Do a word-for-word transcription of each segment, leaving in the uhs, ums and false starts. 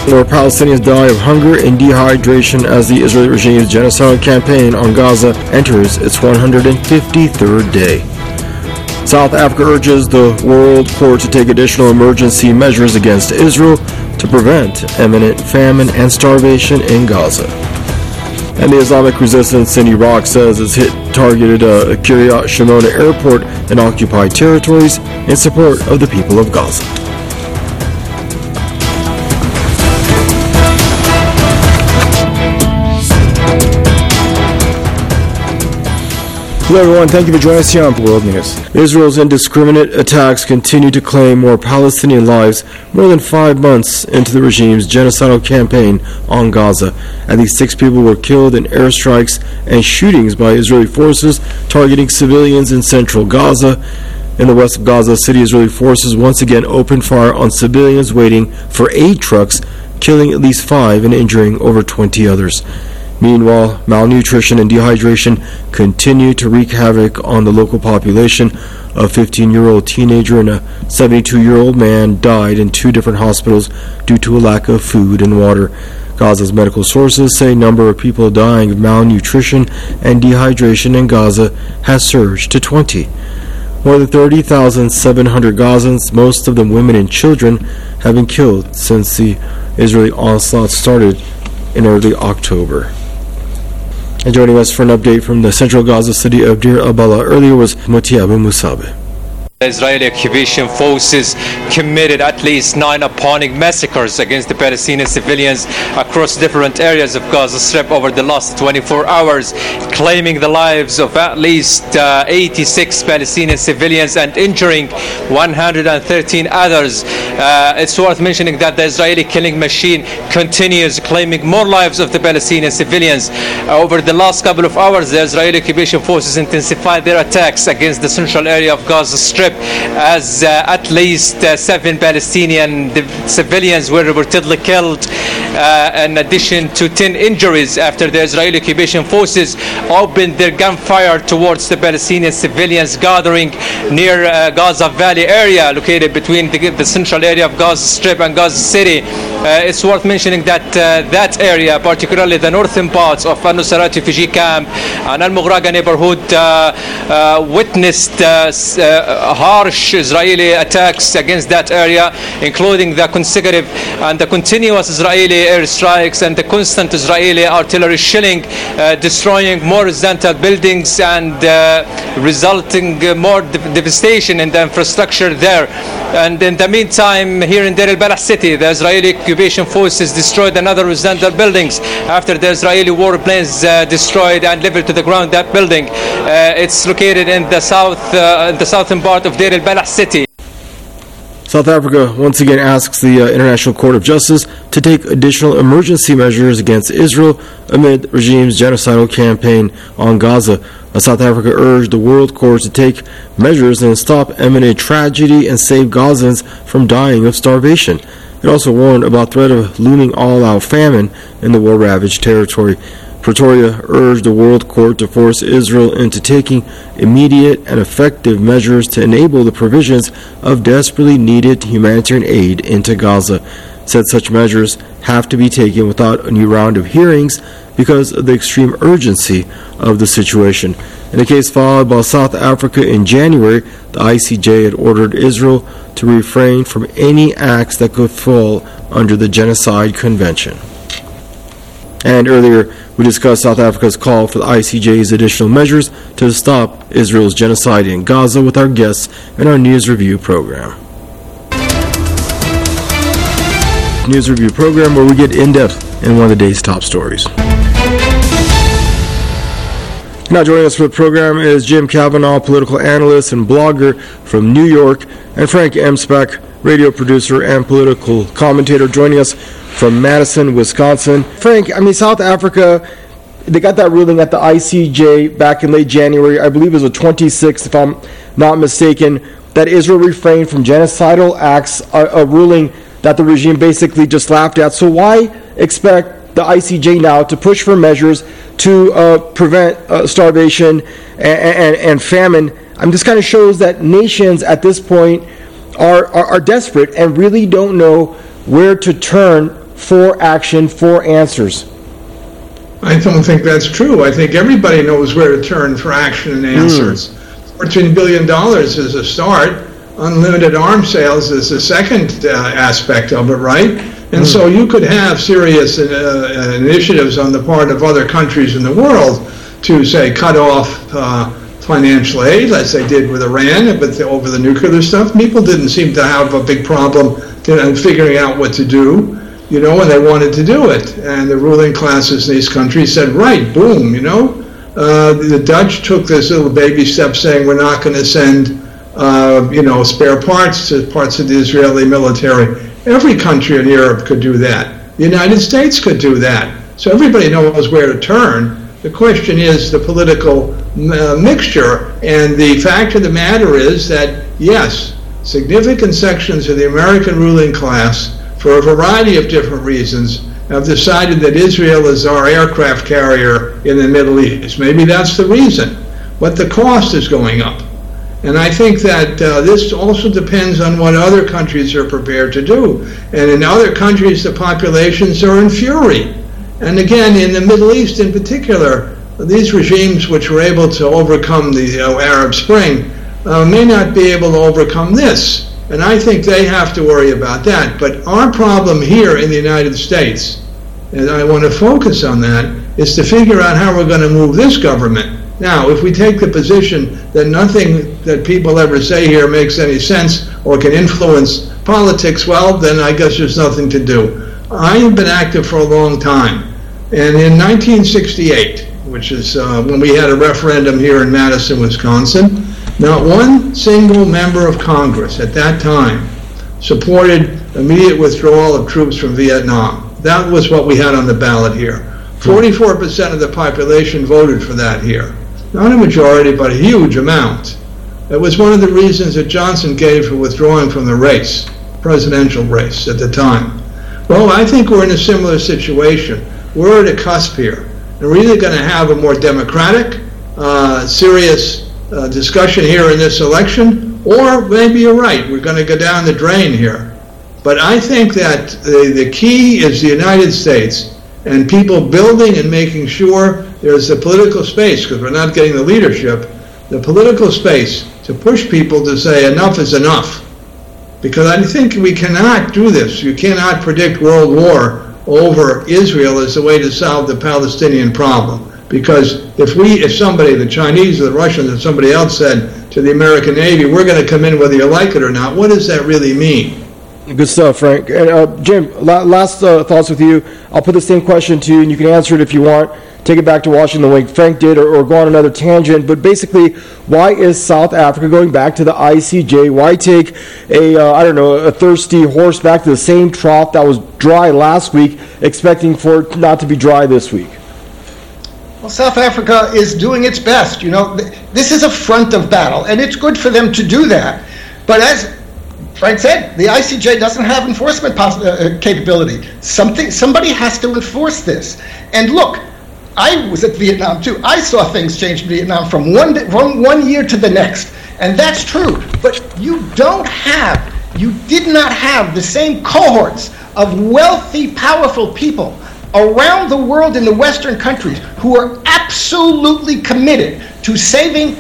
More Palestinians die of hunger and dehydration as the Israeli regime's genocidal campaign on Gaza enters its one hundred fifty-third day. South Africa urges the World Court to take additional emergency measures against Israel to prevent imminent famine and starvation in Gaza. And the Islamic resistance in Iraq says it's hit targeted uh, Kiryat Shimona airport in occupied territories in support of the people of Gaza. Hello everyone, thank you for joining us here on World News. Israel's indiscriminate attacks continue to claim more Palestinian lives more than five months into the regime's genocidal campaign on Gaza. At least six people were killed in airstrikes and shootings by Israeli forces targeting civilians in central Gaza. In the west of Gaza City, Israeli forces once again opened fire on civilians waiting for aid trucks, killing at least five and injuring over twenty others. Meanwhile, malnutrition and dehydration continue to wreak havoc on the local population. A fifteen-year-old teenager and a seventy-two-year-old man died in two different hospitals due to a lack of food and water. Gaza's medical sources say number of people dying of malnutrition and dehydration in Gaza has surged to twenty. More than thirty thousand seven hundred Gazans, most of them women and children, have been killed since the Israeli onslaught started in early October. And joining us for an update from the central Gaza city of Deir al-Balah earlier was Mutiabu Musabe. Israeli occupation forces committed at least nine appalling massacres against the Palestinian civilians across different areas of Gaza Strip over the last twenty-four hours, claiming the lives of at least uh, eighty-six Palestinian civilians and injuring one hundred thirteen others. Uh, it's worth mentioning that the Israeli killing machine continues, claiming more lives of the Palestinian civilians. Uh, over the last couple of hours, the Israeli occupation forces intensified their attacks against the central area of Gaza Strip, as uh, at least uh, seven Palestinian civilians were reportedly killed, uh, in addition to ten injuries after the Israeli occupation forces opened their gunfire towards the Palestinian civilians gathering near uh, Gaza Valley area located between the, the central area of Gaza Strip and Gaza City. Uh, it's worth mentioning that uh, that area, particularly the northern parts of Al-Nusra refugee camp and Al-Mughraga neighborhood, uh, uh, witnessed uh, uh, harsh Israeli attacks against that area, including the consecutive and the continuous Israeli airstrikes and the constant Israeli artillery shelling, uh, destroying more residential buildings and uh, resulting uh, more de- devastation in the infrastructure there. And in the meantime, here in Deir al-Balah city, the Israeli occupation forces destroyed another residential buildings after the Israeli warplanes uh, destroyed and leveled to the ground that building. Uh, it's located in the south, uh, in the southern part of Deir al-Balah city. South Africa once again asks the uh, International Court of Justice to take additional emergency measures against Israel amid the regime's genocidal campaign on Gaza. Uh, South Africa urged the World Court to take measures and stop imminent tragedy and save Gazans from dying of starvation. It also warned about threat of looming all-out famine in the war-ravaged territory. Pretoria urged the World Court to force Israel into taking immediate and effective measures to enable the provisions of desperately needed humanitarian aid into Gaza. Said such measures have to be taken without a new round of hearings because of the extreme urgency of the situation. In a case filed by South Africa in January, the I C J had ordered Israel to refrain from any acts that could fall under the Genocide Convention. And earlier, we discussed South Africa's call for the I C J's additional measures to stop Israel's genocide in Gaza with our guests in our News Review program. News Review program where we get in-depth in one of the day's top stories. Now joining us for the program is Jim Kavanaugh, political analyst and blogger from New York, and Frank Emspak, radio producer and political commentator, joining us from Madison, Wisconsin. Frank, I mean, South Africa, they got that ruling at the I C J back in late January, I believe it was the twenty-sixth, if I'm not mistaken, that Israel refrained from genocidal acts, a, a ruling that the regime basically just laughed at. So why expect the I C J now to push for measures to uh, prevent uh, starvation and, and, and famine? I mean, this kind of shows that nations at this point are, are, are desperate and really don't know where to turn for action, for answers. I don't think that's true. I think everybody knows where to turn for action and answers. Mm. fourteen billion dollars is a start. Unlimited arms sales is the second uh, aspect of it, right? And mm. so you could have serious uh, initiatives on the part of other countries in the world to, say, cut off uh, financial aid, as they did with Iran, but the, over the nuclear stuff. People didn't seem to have a big problem in figuring out what to do, you know, and they wanted to do it. And the ruling classes in these countries said, right, boom, you know. Uh, the Dutch took this little baby step saying we're not going to send, uh, you know, spare parts to parts of the Israeli military. Every country in Europe could do that. The United States could do that. So everybody knows where to turn. The question is the political uh, mixture, and the fact of the matter is that, yes, significant sections of the American ruling class, for a variety of different reasons, have decided that Israel is our aircraft carrier in the Middle East. Maybe that's the reason, but the cost is going up. And I think that uh, this also depends on what other countries are prepared to do. And in other countries, the populations are in fury. And again, in the Middle East in particular, these regimes which were able to overcome the uh, Arab Spring uh, may not be able to overcome this. And I think they have to worry about that. But our problem here in the United States, and I want to focus on that, is to figure out how we're going to move this government. Now, if we take the position that nothing that people ever say here makes any sense or can influence politics, well, then I guess there's nothing to do. I have been active for a long time. And in nineteen sixty-eight, which is uh, when we had a referendum here in Madison, Wisconsin, not one single member of Congress at that time supported immediate withdrawal of troops from Vietnam. That was what we had on the ballot here. forty-four percent of the population voted for that here. Not a majority, but a huge amount. It was one of the reasons that Johnson gave for withdrawing from the race, presidential race at the time. Well, I think we're in a similar situation. We're at a cusp here. And we're either going to have a more democratic, uh, serious uh, discussion here in this election, or maybe you're right, we're going to go down the drain here. But I think that the, the key is the United States and people building and making sure there's the political space, because we're not getting the leadership, the political space to push people to say enough is enough. Because I think we cannot do this. You cannot predict world war over Israel as a way to solve the Palestinian problem. Because if we, if somebody, the Chinese or the Russians or somebody else said to the American Navy, we're going to come in whether you like it or not, what does that really mean? Good stuff, Frank. And uh, Jim, la- last uh, thoughts with you. I'll put the same question to you, and you can answer it if you want. Take it back to Washington like Frank did, or, or go on another tangent. But basically, why is South Africa going back to the I C J? Why take a, uh, I don't know, a thirsty horse back to the same trough that was dry last week, expecting for it not to be dry this week? Well, South Africa is doing its best. You know, th- this is a front of battle, and it's good for them to do that. But as Frank said, the I C J doesn't have enforcement poss- uh, capability. Something, somebody has to enforce this. And look, I was at Vietnam too. I saw things change in Vietnam from one from one year to the next, and that's true. But you don't have, you did not have the same cohorts of wealthy, powerful people around the world in the Western countries who are absolutely committed to saving,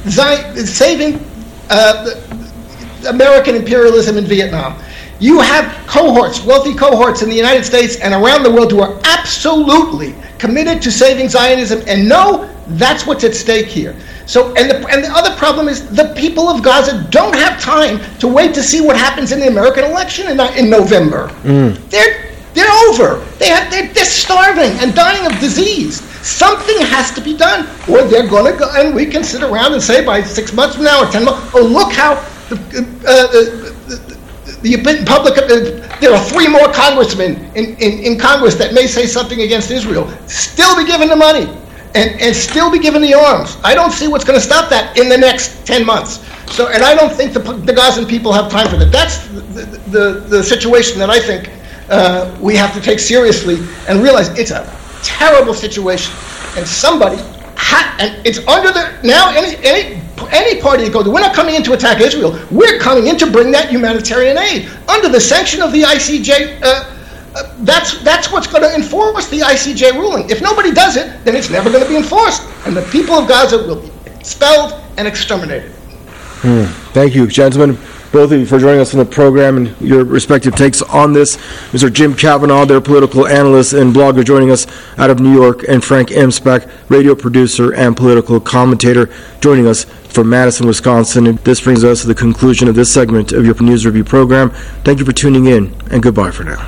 saving uh, American imperialism in Vietnam. You have cohorts, wealthy cohorts in the United States and around the world who are absolutely committed to saving Zionism, and no, that's what's at stake here. So, and the, and the other problem is the people of Gaza don't have time to wait to see what happens in the American election in, in November. Mm. They're they're over. They have they're, they're starving and dying of disease. Something has to be done, or they're going to go, and we can sit around and say by six months from now or ten months, oh look how the uh, the, the, the public. Uh, there are three more congressmen in, in, in Congress that may say something against Israel, still be given the money, and, and still be given the arms. I don't see what's going to stop that in the next ten months. So, and I don't think the, the Gazan people have time for that. That's the, the, the situation that I think uh, we have to take seriously and realize it's a terrible situation. And somebody, ha- and it's under the, now any, any, any party that goes, we're not coming in to attack Israel, we're coming in to bring that humanitarian aid under the sanction of the I C J uh, Uh, that's that's what's going to enforce the I C J ruling. If nobody does it, then it's never going to be enforced, and the people of Gaza will be expelled and exterminated. Hmm. Thank you, gentlemen, both of you, for joining us on the program and your respective takes on this. Mister Jim Kavanaugh, their political analyst and blogger, joining us out of New York, and Frank Emspak, radio producer and political commentator, joining us from Madison, Wisconsin. And this brings us to the conclusion of this segment of your News Review program. Thank you for tuning in, and goodbye for now.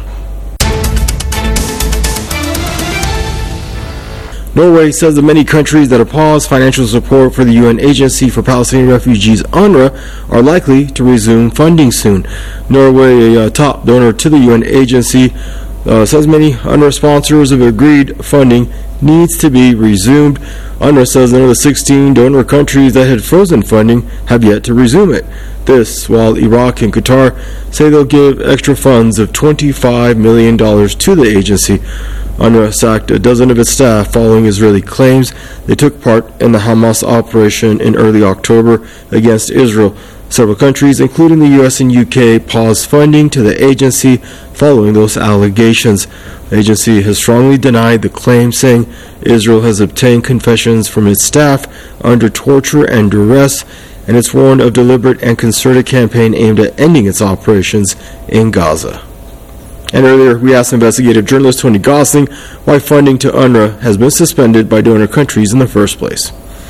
Norway says that many countries that have paused financial support for the U N Agency for Palestinian Refugees, UNRWA, are likely to resume funding soon. Norway, a uh, top donor to the U N agency, uh, says many UNRWA sponsors have agreed funding needs to be resumed. UNRWA says that of the sixteen donor countries that had frozen funding have yet to resume it. This, while Iraq and Qatar say they'll give extra funds of twenty-five million dollars to the agency. UNRWA sacked a dozen of its staff following Israeli claims they took part in the Hamas operation in early October against Israel. Several countries, including the U S and U K, paused funding to the agency following those allegations. The agency has strongly denied the claim, saying Israel has obtained confessions from its staff under torture and duress, and it's warned of deliberate and concerted campaign aimed at ending its operations in Gaza. And earlier, we asked investigative journalist Tony Gosling why funding to UNRWA has been suspended by donor countries in the first place.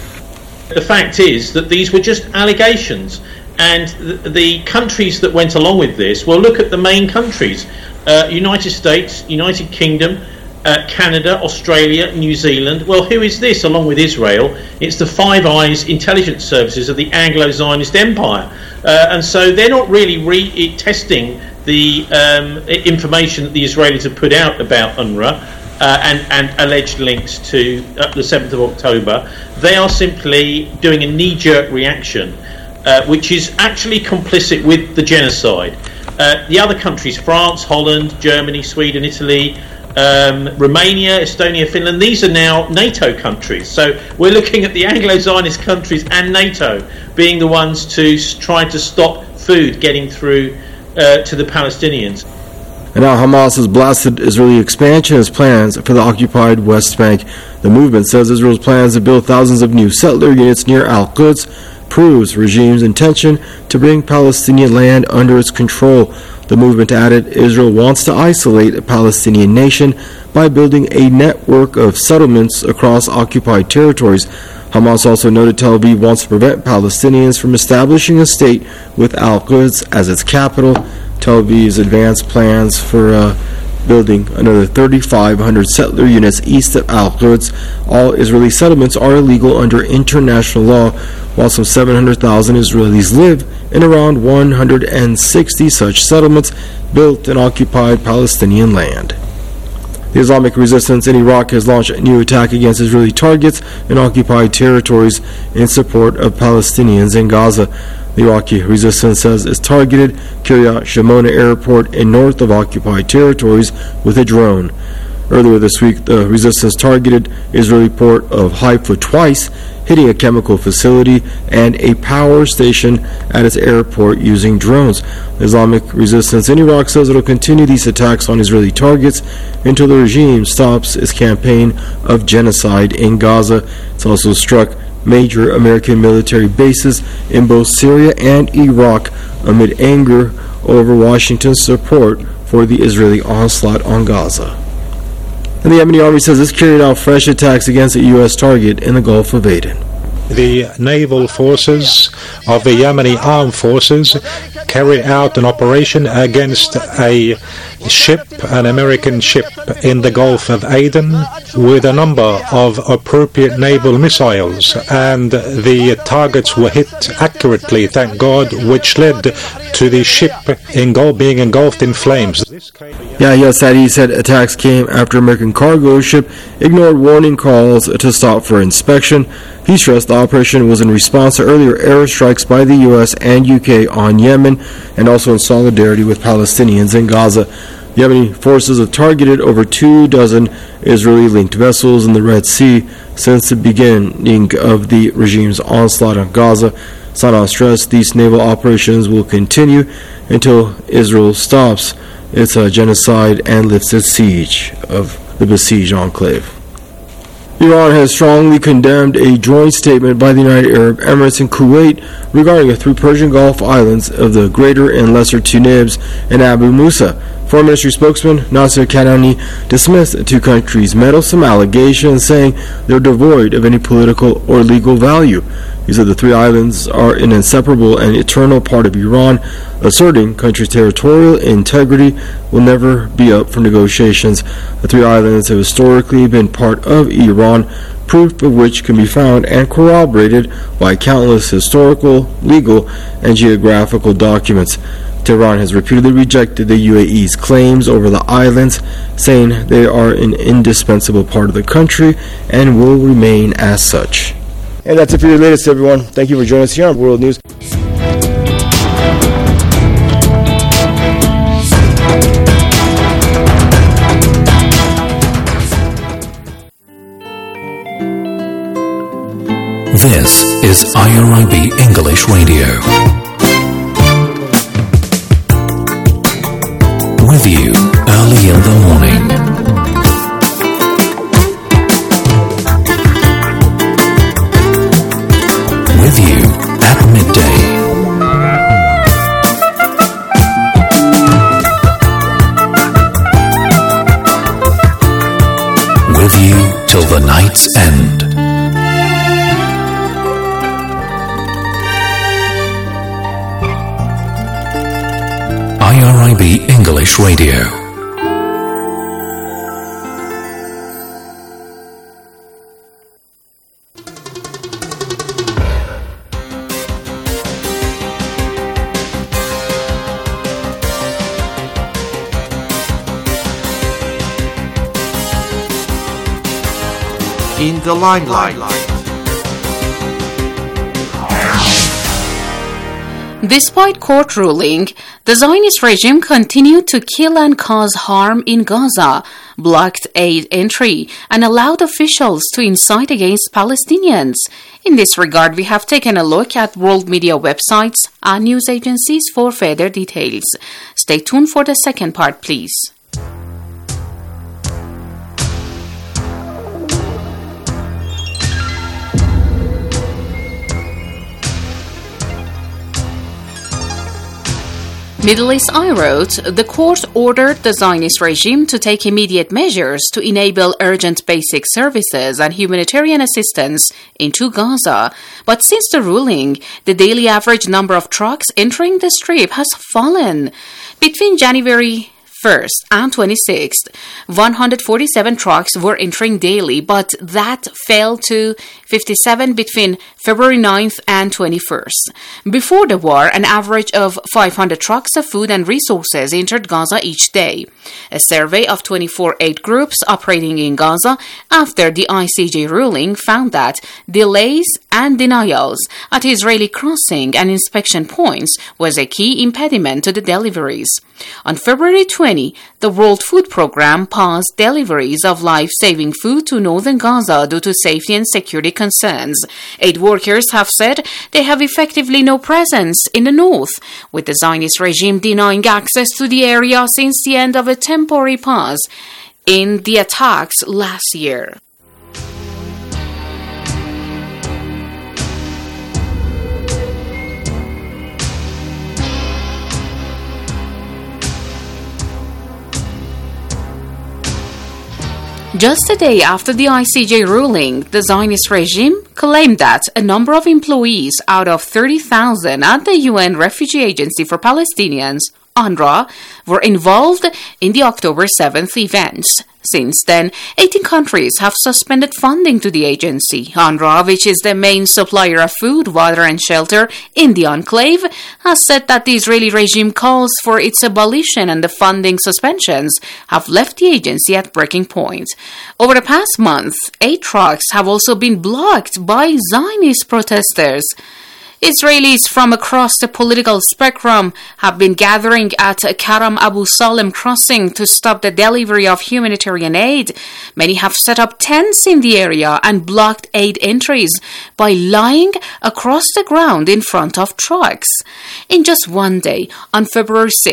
The fact is that these were just allegations, and the, the countries that went along with this, well, look at the main countries. Uh, United States, United Kingdom, uh, Canada, Australia, New Zealand. Well, who is this along with Israel? It's the Five Eyes intelligence services of the Anglo-Zionist Empire. Uh, and so they're not really re- testing the um, information that the Israelis have put out about UNRWA uh, and, and alleged links to uh, the seventh of October. They are simply doing a knee-jerk reaction, uh, which is actually complicit with the genocide. Uh, the other countries, France, Holland, Germany, Sweden, Italy, um, Romania, Estonia, Finland, these are now NATO countries. So we're looking at the Anglo-Zionist countries and NATO being the ones to try to stop food getting through Uh, to the Palestinians. And now Hamas has blasted Israeli expansionist plans for the occupied West Bank. The movement says Israel's plans to build thousands of new settler units near Al-Quds proves the regime's intention to bring Palestinian land under its control. The movement added Israel wants to isolate a Palestinian nation by building a network of settlements across occupied territories. Hamas also noted Tel Aviv wants to prevent Palestinians from establishing a state with Al-Quds as its capital. Tel Aviv's advanced plans for uh, building another thirty-five hundred settler units east of Al-Quds. All Israeli settlements are illegal under international law, while some seven hundred thousand Israelis live in around one hundred sixty such settlements built in occupied Palestinian land. The Islamic resistance in Iraq has launched a new attack against Israeli targets in occupied territories in support of Palestinians in Gaza. The Iraqi resistance says it's targeted Kiryat Shimona airport in north of occupied territories with a drone. Earlier this week, the resistance targeted Israeli port of Haifa twice, hitting a chemical facility and a power station at its airport using drones. The Islamic resistance in Iraq says it will continue these attacks on Israeli targets until the regime stops its campaign of genocide in Gaza. It's also struck major American military bases in both Syria and Iraq amid anger over Washington's support for the Israeli onslaught on Gaza. And the Yemeni army says it's carried out fresh attacks against a U S target in the Gulf of Aden. The naval forces of the Yemeni armed forces carried out an operation against a ship, an American ship in the Gulf of Aden, with a number of appropriate naval missiles, and the targets were hit accurately, thank God, which led to the ship engul- being engulfed in flames. Yahya Sadi said attacks came after American cargo ship ignored warning calls to stop for inspection. He stressed the operation was in response to earlier airstrikes by the U S and U K on Yemen, and also in solidarity with Palestinians in Gaza. Yemeni forces have targeted over two dozen Israeli-linked vessels in the Red Sea since the beginning of the regime's onslaught on Gaza. Sana'a stressed these naval operations will continue until Israel stops its uh, genocide and lifts its siege of the besieged enclave. Iran has strongly condemned a joint statement by the United Arab Emirates and Kuwait regarding the three Persian Gulf islands of the Greater and Lesser Tunibs and Abu Musa. Foreign Ministry spokesman Nasser Kanani dismissed the two countries' meddlesome allegations, saying they're devoid of any political or legal value. He said the three islands are an inseparable and eternal part of Iran, asserting country's territorial integrity will never be up for negotiations. The three islands have historically been part of Iran, proof of which can be found and corroborated by countless historical, legal, and geographical documents. Tehran has repeatedly rejected the U A E's claims over the islands, saying they are an indispensable part of the country and will remain as such. And that's it for your latest, everyone. Thank you for joining us here on World News. This is I R I B English Radio. With you early in the morning. With you at midday. With you till the night's end. I R I B English Radio. In the limelight. Despite court ruling, the Zionist regime continued to kill and cause harm in Gaza, blocked aid entry, and allowed officials to incite against Palestinians. In this regard, we have taken a look at world media websites and news agencies for further details. Stay tuned for the second part, please. Middle East Eye wrote, the court ordered the Zionist regime to take immediate measures to enable urgent basic services and humanitarian assistance into Gaza. But since the ruling, the daily average number of trucks entering the Strip has fallen. Between January first and twenty-sixth, one hundred forty-seven trucks were entering daily, but that fell to fifty-seven between February ninth and twenty-first. Before the war, an average of five hundred trucks of food and resources entered Gaza each day. A survey of twenty-four aid groups operating in Gaza after the I C J ruling found that delays and denials at Israeli crossing and inspection points was a key impediment to the deliveries. On February twentieth, the World Food Programme paused deliveries of life-saving food to northern Gaza due to safety and security concerns. Aid workers have said they have effectively no presence in the north, with the Zionist regime denying access to the area since the end of a temporary pause in the attacks last year. Just a day after the I C J ruling, the Zionist regime claimed that a number of employees out of thirty thousand at the U N Refugee Agency for Palestinians, UNRWA, were involved in the October seventh events. Since then, eighteen countries have suspended funding to the agency. UNRWA, which is the main supplier of food, water, and shelter in the enclave, has said that the Israeli regime calls for its abolition and the funding suspensions have left the agency at breaking point. Over the past month, eight trucks have also been blocked by Zionist protesters. Israelis from across the political spectrum have been gathering at Karam Abu Salem crossing to stop the delivery of humanitarian aid. Many have set up tents in the area and blocked aid entries by lying across the ground in front of trucks. In just one day, on February sixth,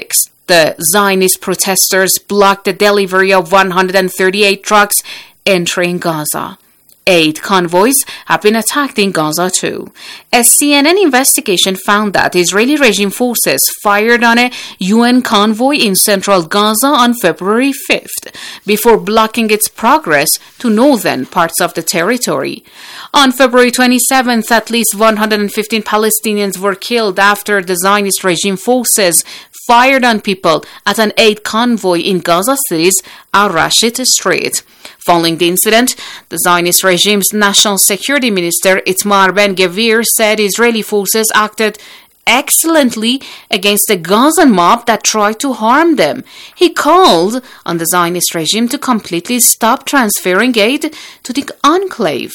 The Zionist protesters blocked the delivery of one hundred thirty-eight trucks entering Gaza. Eight convoys have been attacked in Gaza too. A C N N investigation found that Israeli regime forces fired on a U N convoy in central Gaza on February fifth before blocking its progress to northern parts of the territory. On February twenty-seventh, at least one hundred fifteen Palestinians were killed after the Zionist regime forces fired on people at an aid convoy in Gaza City's Al-Rashid Street. Following the incident, the Zionist regime's national security minister Itamar Ben-Gvir said Israeli forces acted excellently against the Gazan mob that tried to harm them. He called on the Zionist regime to completely stop transferring aid to the enclave.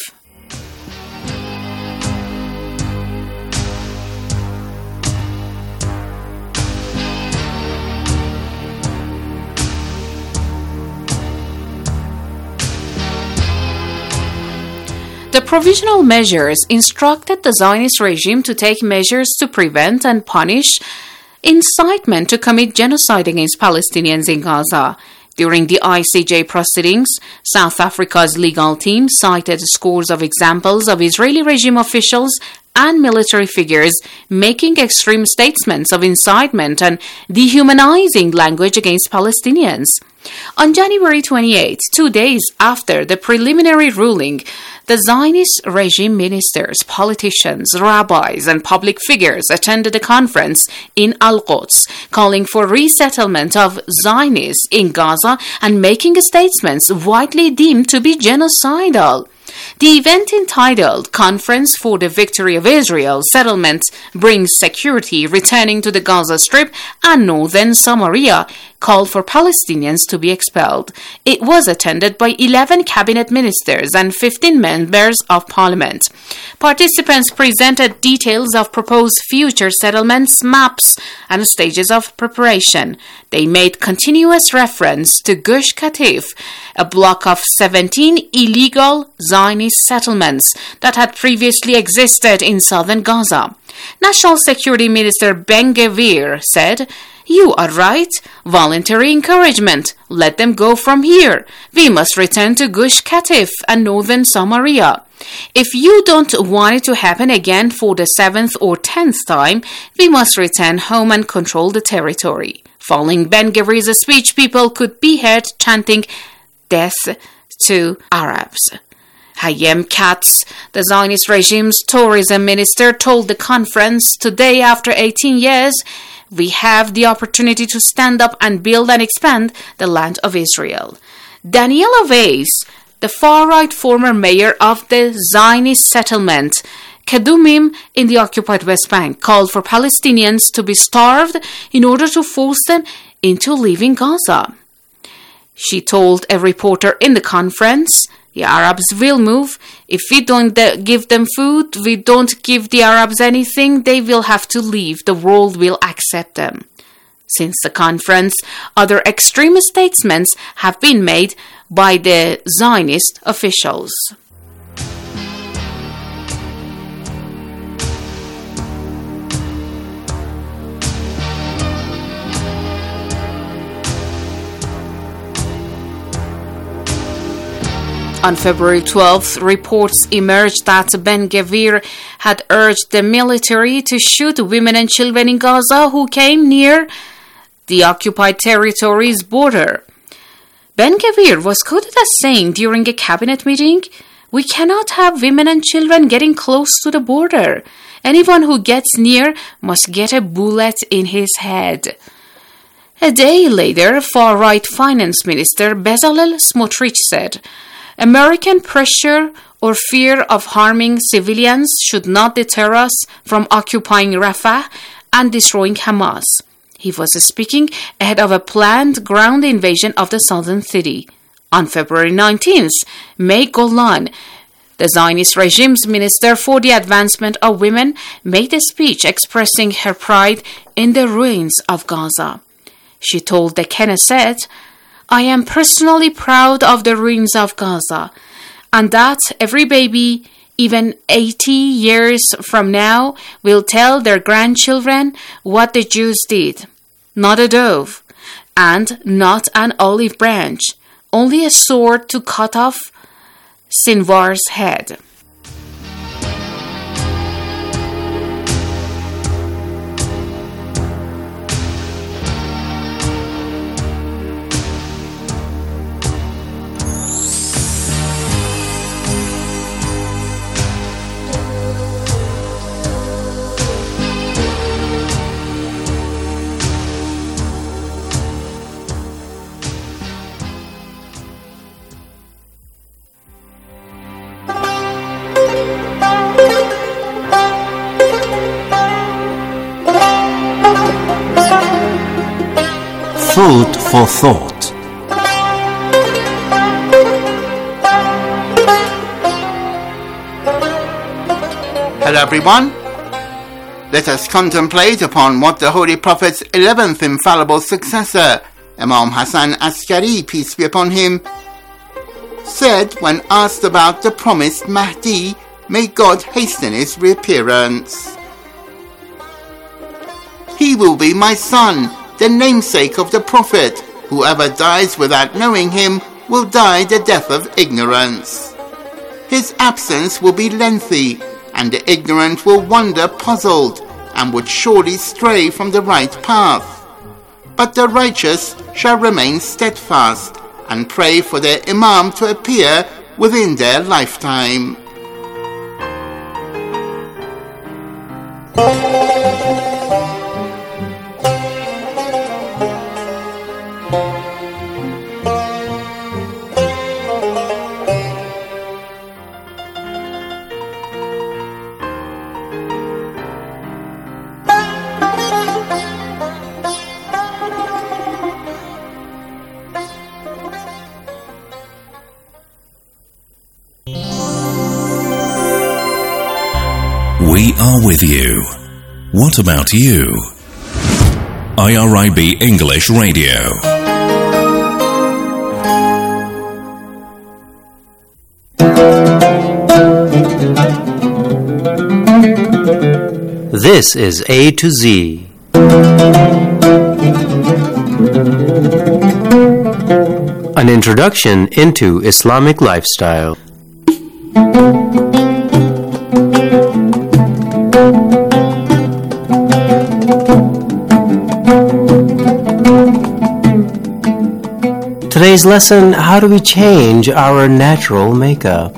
The provisional measures instructed the Zionist regime to take measures to prevent and punish incitement to commit genocide against Palestinians in Gaza. During the I C J proceedings, South Africa's legal team cited scores of examples of Israeli regime officials and military figures making extreme statements of incitement and dehumanizing language against Palestinians. On January twenty-eighth, two days after the preliminary ruling, the Zionist regime ministers, politicians, rabbis, and public figures attended a conference in Al-Quds calling for resettlement of Zionists in Gaza and making statements widely deemed to be genocidal. The event, entitled Conference for the Victory of Israel, Settlement Brings Security, Returning to the Gaza Strip and Northern Samaria, called for Palestinians to be expelled. It was attended by eleven cabinet ministers and fifteen members of parliament. Participants presented details of proposed future settlements, maps, and stages of preparation. They made continuous reference to Gush Katif, a block of seventeen illegal Zionist settlements that had previously existed in southern Gaza. National Security Minister Ben-Gvir said, "You are right. Voluntary encouragement. Let them go from here. We must return to Gush Katif and northern Samaria. If you don't want it to happen again for the seventh or tenth time, we must return home and control the territory." Following Ben-Gvir's speech, people could be heard chanting, "Death to Arabs." Hayem Katz, the Zionist regime's tourism minister, told the conference, "Today, after eighteen years, we have the opportunity to stand up and build and expand the land of Israel." Daniela Weiss, the far-right former mayor of the Zionist settlement Kadumim in the occupied West Bank, called for Palestinians to be starved in order to force them into leaving Gaza. She told a reporter in the conference, "The Arabs will move. If we don't de- give them food, we don't give the Arabs anything, they will have to leave. The world will accept them." Since the conference, other extreme statements have been made by the Zionist officials. On February twelfth, reports emerged that Ben-Gvir had urged the military to shoot women and children in Gaza who came near the occupied territory's border. Ben-Gvir was quoted as saying during a cabinet meeting, "We cannot have women and children getting close to the border. Anyone who gets near must get a bullet in his head." A day later, far-right finance minister Bezalel Smotrich said, "American pressure or fear of harming civilians should not deter us from occupying Rafah and destroying Hamas." He was speaking ahead of a planned ground invasion of the southern city. On February nineteenth, May Golan, the Zionist regime's minister for the advancement of women, made a speech expressing her pride in the ruins of Gaza. She told the Knesset, "I am personally proud of the ruins of Gaza, and that every baby, even eighty years from now, will tell their grandchildren what the Jews did. not a dove, and not an olive branch, only a sword to cut off Sinwar's head. Food for thought. Hello everyone. Let us contemplate upon what the Holy Prophet's eleventh infallible successor, Imam Hassan Askari, peace be upon him, said when asked about the promised Mahdi, may God hasten his reappearance. He will be my son, the namesake of the Prophet. Whoever dies without knowing him will die the death of ignorance. His absence will be lengthy, and the ignorant will wander puzzled, and would surely stray from the right path. But the righteous shall remain steadfast, and pray for their Imam to appear within their lifetime. We are with you. What about you? I R I B English Radio. This is A to Z. An introduction into Islamic lifestyle. Today's lesson, how do we change our natural makeup?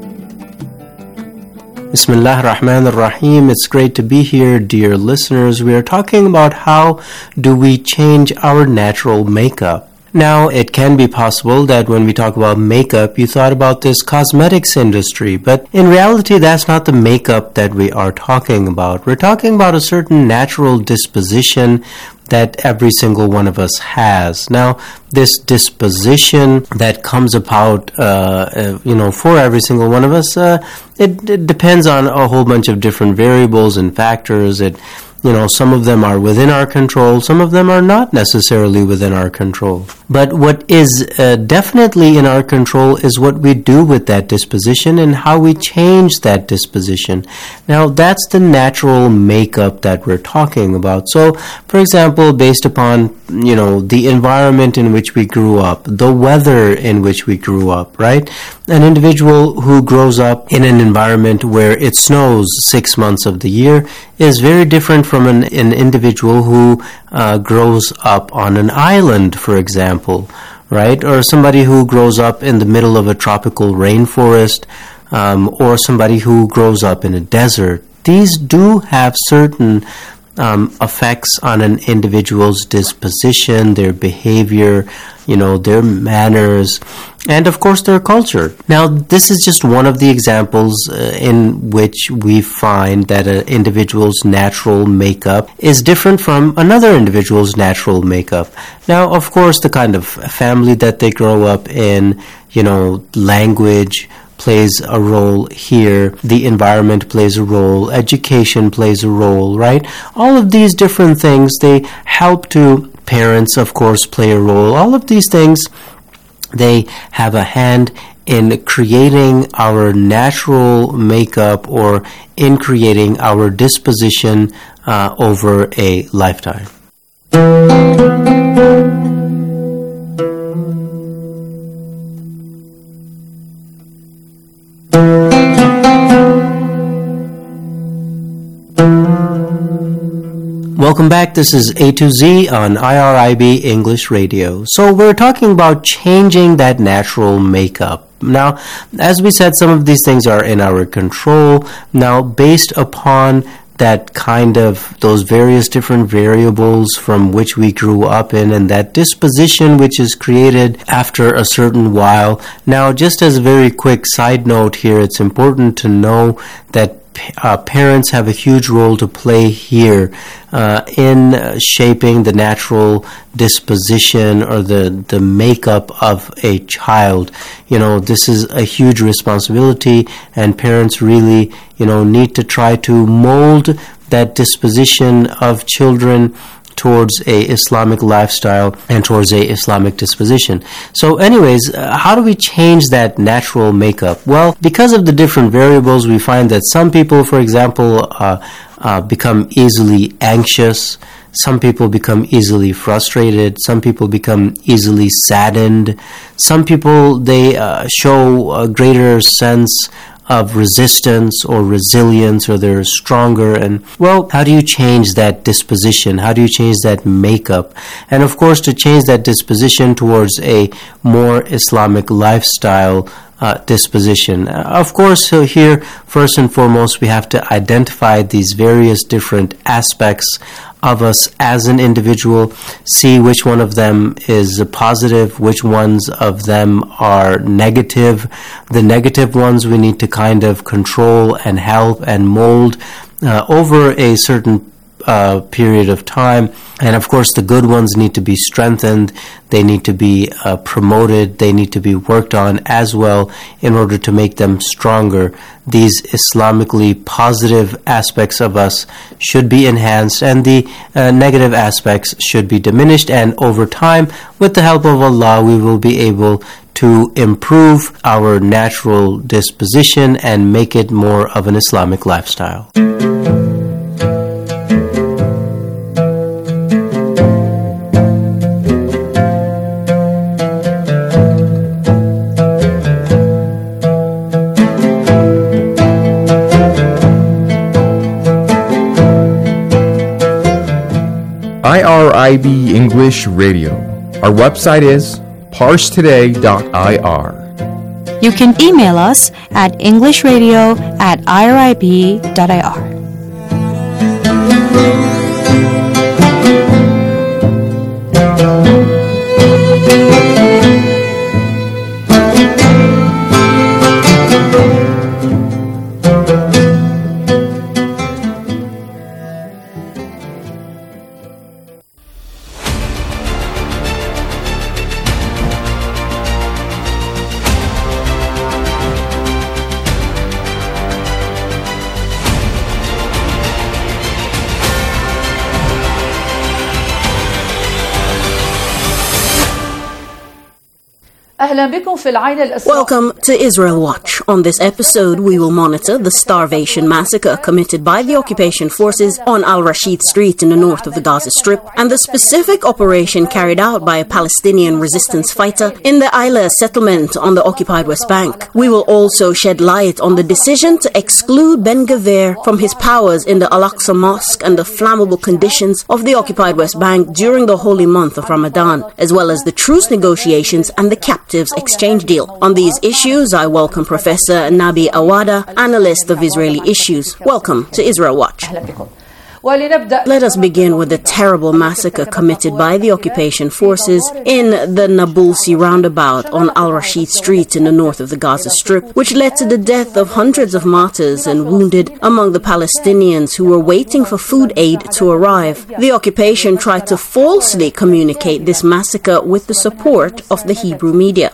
Bismillah ar-Rahman ar-Rahim. It's great to be here, dear listeners. We are talking about how do we change our natural makeup. Now, it can be possible that when we talk about makeup, you thought about this cosmetics industry, but in reality, that's not the makeup that we are talking about. We're talking about a certain natural disposition that every single one of us has. Now, this disposition that comes about, uh, uh, you know, for every single one of us, uh, it, it depends on a whole bunch of different variables and factors. It You know, some of them are within our control, some of them are not necessarily within our control. But what is uh, definitely in our control is what we do with that disposition and how we change that disposition. Now, that's the natural makeup that we're talking about. So, for example, based upon, you know, the environment in which we grew up, the weather in which we grew up, right? An individual who grows up in an environment where it snows six months of the year is very different from an, an individual who uh, grows up on an island, for example, right? Or somebody who grows up in the middle of a tropical rainforest, um, or somebody who grows up in a desert. These do have certain Um, effects on an individual's disposition, their behavior, you know, their manners, and of course their culture. Now, this is just one of the examples uh, in which we find that an individual's natural makeup is different from another individual's natural makeup. Now, of course, the kind of family that they grow up in, you know, language plays a role here, the environment plays a role, education plays a role, right? All of these different things, they help to, parents of course play a role. All of these things, they have a hand in creating our natural makeup or in creating our disposition uh, over a lifetime. Welcome back. This is A to Z on I R I B English Radio. So we're talking about changing that natural makeup. Now, as we said, some of these things are in our control. Now, based upon that kind of, those various different variables from which we grew up in, and that disposition which is created after a certain while. Now, just as a very quick side note here, it's important to know that Uh, parents have a huge role to play here uh, in uh, shaping the natural disposition or the, the makeup of a child. You know, this is a huge responsibility, and parents really, you know, need to try to mold that disposition of children towards a Islamic lifestyle and towards a Islamic disposition. So anyways, uh, how do we change that natural makeup? Well, because of the different variables, we find that some people, for example, uh, uh, become easily anxious. Some people become easily frustrated. Some people become easily saddened. Some people, they uh, show a greater sense of resistance or resilience, or they're stronger. And well, how do you change that disposition? How do you change that makeup? And of course, to change that disposition towards a more Islamic lifestyle uh, disposition. Uh, of course, so here, first and foremost, we have to identify these various different aspects of us as an individual, see which one of them is positive, which ones of them are negative. The negative ones we need to kind of control and help and mold uh, over a certain uh, period of time. And of course, the good ones need to be strengthened. They need to be uh, promoted. They need to be worked on as well in order to make them stronger. These Islamically positive aspects of us should be enhanced, and the uh, negative aspects should be diminished. And over time, with the help of Allah, we will be able to improve our natural disposition and make it more of an Islamic lifestyle. I R I B English Radio. Our website is parse today dot I R. You can email us at englishradio at I R I B dot I R. Welcome to Israel Watch. On this episode, we will monitor the starvation massacre committed by the occupation forces on Al-Rashid Street in the north of the Gaza Strip, and the specific operation carried out by a Palestinian resistance fighter in the Eilat settlement on the occupied West Bank. We will also shed light on the decision to exclude Ben-Gvir from his powers in the Al-Aqsa Mosque and the flammable conditions of the occupied West Bank during the holy month of Ramadan, as well as the truce negotiations and the captives exchange deal. On these issues, I welcome Professor Nabi Awada, analyst of Israeli issues. Welcome to Israel Watch. Let us begin with the terrible massacre committed by the occupation forces in the Nabulsi roundabout on Al-Rashid Street in the north of the Gaza Strip, which led to the death of hundreds of martyrs and wounded among the Palestinians who were waiting for food aid to arrive. The occupation tried to falsely communicate this massacre with the support of the Hebrew media.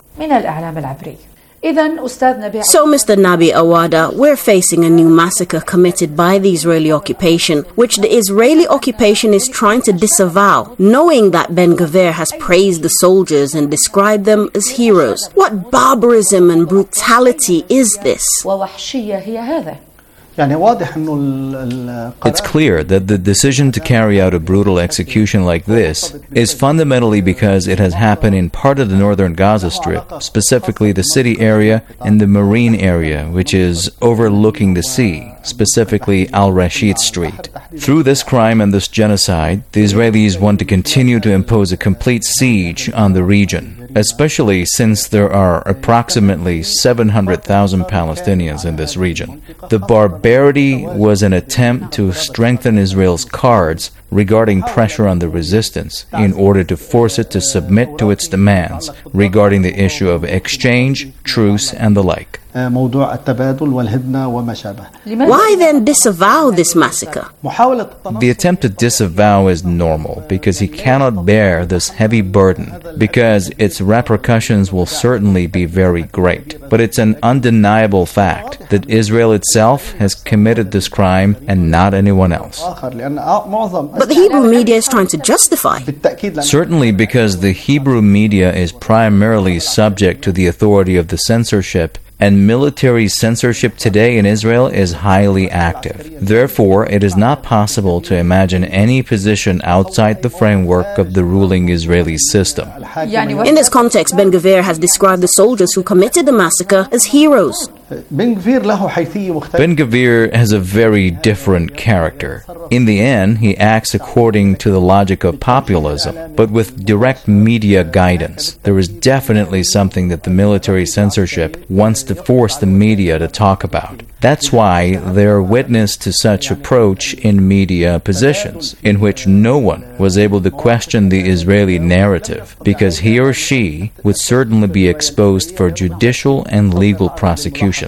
So, Mister Nabi Awada, we're facing a new massacre committed by the Israeli occupation, which the Israeli occupation is trying to disavow, knowing that Ben-Gvir has praised the soldiers and described them as heroes. What barbarism and brutality is this? It's clear that the decision to carry out a brutal execution like this is fundamentally because it has happened in part of the northern Gaza Strip, specifically the city area and the marine area, which is overlooking the sea, specifically Al-Rashid Street. Through this crime and this genocide, the Israelis want to continue to impose a complete siege on the region, especially since there are approximately seven hundred thousand Palestinians in this region. The barbarity was an attempt to strengthen Israel's cards regarding pressure on the resistance in order to force it to submit to its demands regarding the issue of exchange, truce, and the like. Why then disavow this massacre? The attempt to disavow is normal because he cannot bear this heavy burden, because its repercussions will certainly be very great. But it's an undeniable fact that Israel itself has committed this crime and not anyone else. But the Hebrew media is trying to justify. Certainly, because the Hebrew media is primarily subject to the authority of the censorship, and military censorship today in Israel is highly active. Therefore, it is not possible to imagine any position outside the framework of the ruling Israeli system. In this context, Ben-Gvir has described the soldiers who committed the massacre as heroes. Ben-Gvir has a very different character. In the end, he acts according to the logic of populism, but with direct media guidance. There is definitely something that the military censorship wants to force the media to talk about. That's why they're witness to such approach in media positions, in which no one was able to question the Israeli narrative, because he or she would certainly be exposed for judicial and legal prosecution.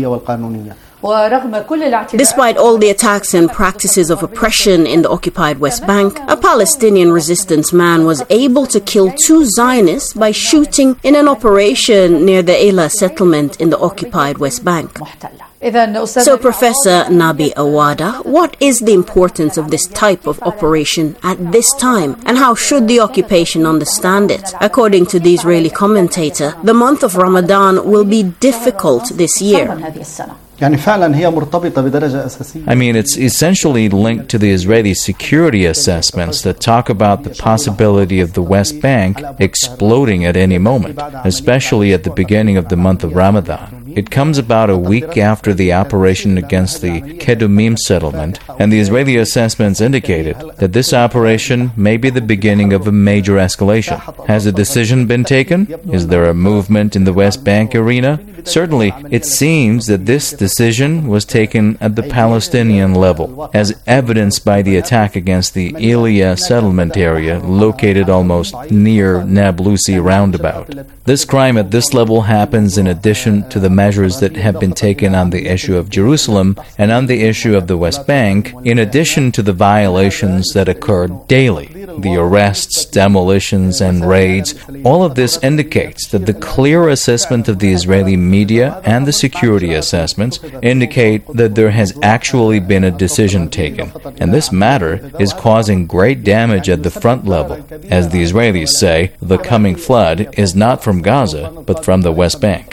Despite all the attacks and practices of oppression in the occupied West Bank, a Palestinian resistance man was able to kill two Zionists by shooting in an operation near the Eilat settlement in the occupied West Bank. So, Professor Nabi Awada, what is the importance of this type of operation at this time, and how should the occupation understand it? According to the Israeli commentator, the month of Ramadan will be difficult this year. I mean, it's essentially linked to the Israeli security assessments that talk about the possibility of the West Bank exploding at any moment, especially at the beginning of the month of Ramadan. It comes about a week after the operation against the Kedumim settlement, and the Israeli assessments indicated that this operation may be the beginning of a major escalation. Has a decision been taken? Is there a movement in the West Bank arena? Certainly, it seems that this decision was taken at the Palestinian level, as evidenced by the attack against the Eilat settlement area located almost near Nablusi roundabout. This crime at this level happens in addition to the measures that have been taken on the issue of Jerusalem and on the issue of the West Bank, in addition to the violations that occurred daily. The arrests, demolitions, and raids, all of this indicates that the clear assessment of the Israeli media and the security assessments indicate that there has actually been a decision taken, and this matter is causing great damage at the front level. As the Israelis say, the coming flood is not from Gaza, but from the West Bank.